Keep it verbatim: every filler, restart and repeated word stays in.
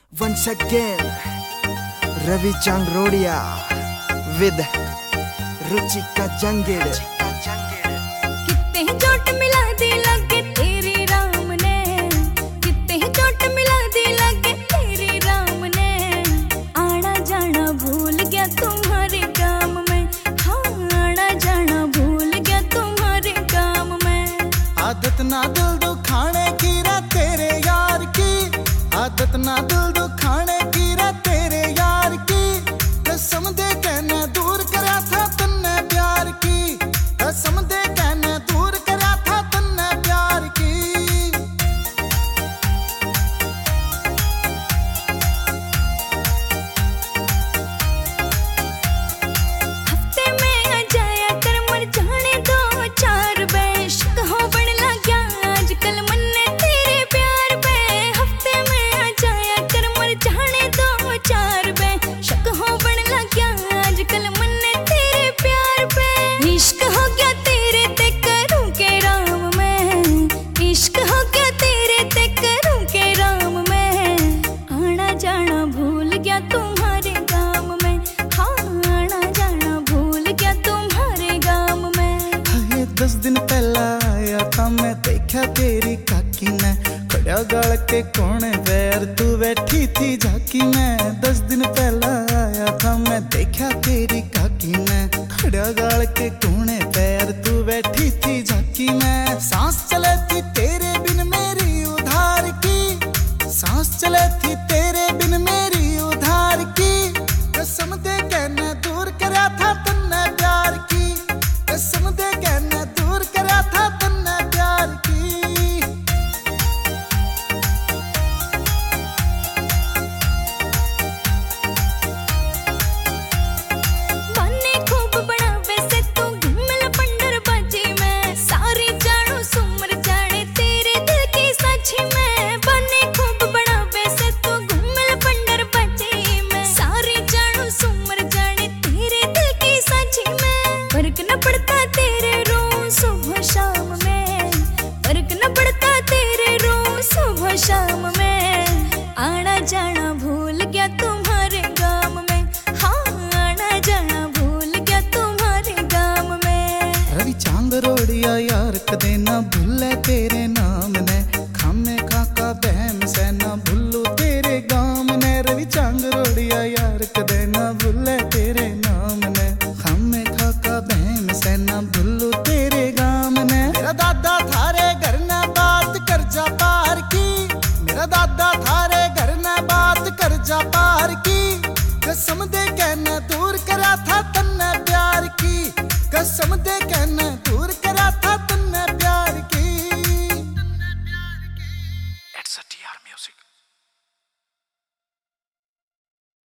Once again, Ravi Changrodia with Ruchika Jangid. कितने ही चोट मिला दी लगे तेरी राम ने, कितने ही चोट मिला दी लगे तेरी राम ने। आना जाना भूल गया तुम्हारे काम में, हाँ आना जाना भूल गया तुम्हारे काम में। आदत ना दिल दुखाने की रा तेरे यार की, आदत ना दिल दुखाने की रा तेरे यार की। कसम दे कहना दूर करा था तन्ने प्यार की, कसम दे कहना दूर करा था तन्ने प्यार की। हफ्ते में आ जाया कर मर जाने दो चार बेशक हो बन लग गया आजकल मन तेरे प्यार पे। हफ्ते में आ जाया कर मर जाने दो चार बेशक हो बन लग गया आजकल मन तेरे प्यार पे। इश्क हो गया तेरे ते करूं के राम में, इश्क हो गया तेरे ते करूं के राम में। आना जाना भूल गया तुम्हारे गाँव में, हाँ आना जाना भूल गया तुम्हारे गाँव में। हाय दस दिन पहला आया था मैं, देखा तेरी काकी ने खड़ा गल के कोने पैर तू बैठी थी झाकी में। दस दिन पहला आया था मैं, देखा तेरी काकी ने खड़ा गल के कोने पैर तू बैठी थी झाकी में। सांस चले थी तेरे बिन मेरी उधार की, सांस चले थी तेरे बिन मेरी उधार की। कसम दे कहना दूर करा था तन्ने प्यार की, कसम दे कहना दूर करा था तन्ने प्यार की। बने खूब बनावे से तू घुमल पंडर बाजी में, सारी जानू सुमर जाने तेरे दिल की साझी में। बने खूब बनावे से तू घुमल पंडर बाजी में, सारी जानू सुमर जाने तेरे दिल की साझी में। फर्क न पड़ता तेरे रोज सुबह शाम में, फर्क न पड़ता तेरे रोज सुबह शाम में। आना जाना भूल गया तुम्हारे गाँव में, हाँ आना जाना भूल गया तुम्हारे गाँव में। रवि चांगरोड़िया यार कदे ना भूले तेरे नाम ने, खामे खाका बहम से ना भूलू तेरे गाम ने। रवि चांगरोड़िया यार कदे ना भूले तेरे नाम ने, खामे खाका बहम से ना भूलू तेरे गाम ने। मेरा दादा थारे घर ना बात कर जा पार की, मेरा दादा थारे घर ना बात कर जा पार की। कसम दे